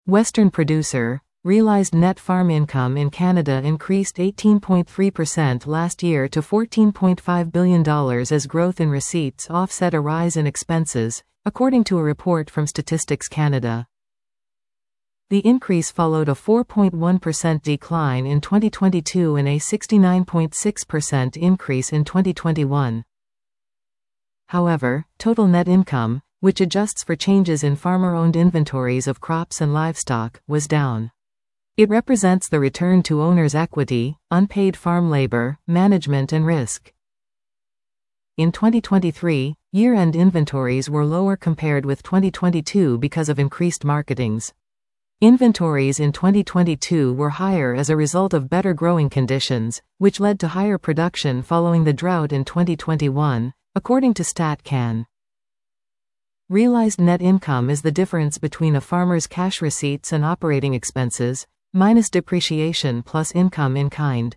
Western producer, realized net farm income in Canada increased 18.3% last year to $14.5 billion as growth in receipts offset a rise in expenses, according to a report from Statistics Canada. The increase followed a 4.1% decline in 2022 and a 69.6% increase in 2021. However, total net income, which adjusts for changes in farmer-owned inventories of crops and livestock, was down. It represents the return to owners' equity, unpaid farm labor, management and risk. In 2023, year-end inventories were lower compared with 2022 because of increased marketings. Inventories in 2022 were higher as a result of better growing conditions, which led to higher production following the drought in 2021, according to StatCan. Realized net income is the difference between a farmer's cash receipts and operating expenses, minus depreciation plus income in kind.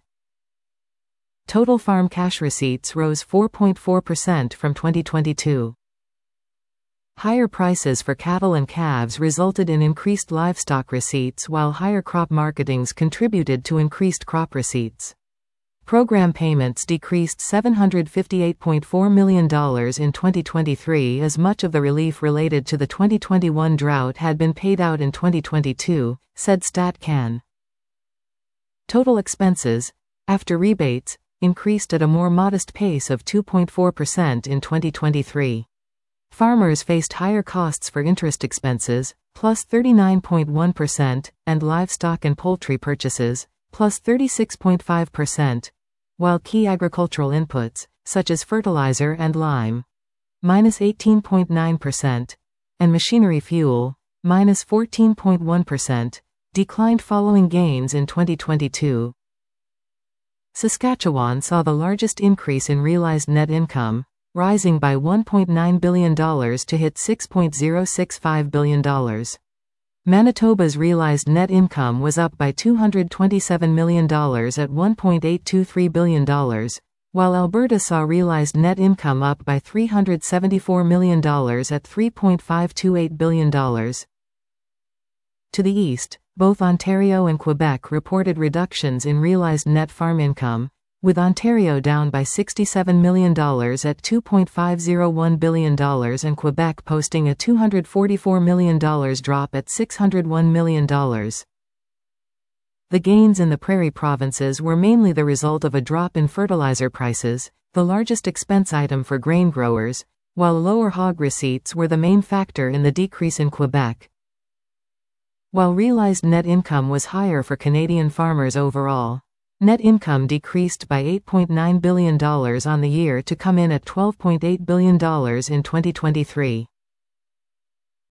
Total farm cash receipts rose 4.4% from 2022. Higher prices for cattle and calves resulted in increased livestock receipts, while higher crop marketings contributed to increased crop receipts. Program payments decreased $758.4 million in 2023 as much of the relief related to the 2021 drought had been paid out in 2022, said StatCan. Total expenses, after rebates, increased at a more modest pace of 2.4% in 2023. Farmers faced higher costs for interest expenses, plus 39.1%, and livestock and poultry purchases, plus 36.5%, while key agricultural inputs, such as fertilizer and lime, minus 18.9%, and machinery fuel, minus 14.1%, declined following gains in 2022. Saskatchewan saw the largest increase in realized net income, rising by $1.9 billion to hit $6.065 billion. Manitoba's realized net income was up by $227 million at $1.823 billion, while Alberta saw realized net income up by $374 million at $3.528 billion. To the east, both Ontario and Quebec reported reductions in realized net farm income, with Ontario down by $67 million at $2.501 billion and Quebec posting a $244 million drop at $601 million. The gains in the prairie provinces were mainly the result of a drop in fertilizer prices, the largest expense item for grain growers, while lower hog receipts were the main factor in the decrease in Quebec. While realized net income was higher for Canadian farmers overall, net income decreased by $8.9 billion on the year to come in at $12.8 billion in 2023.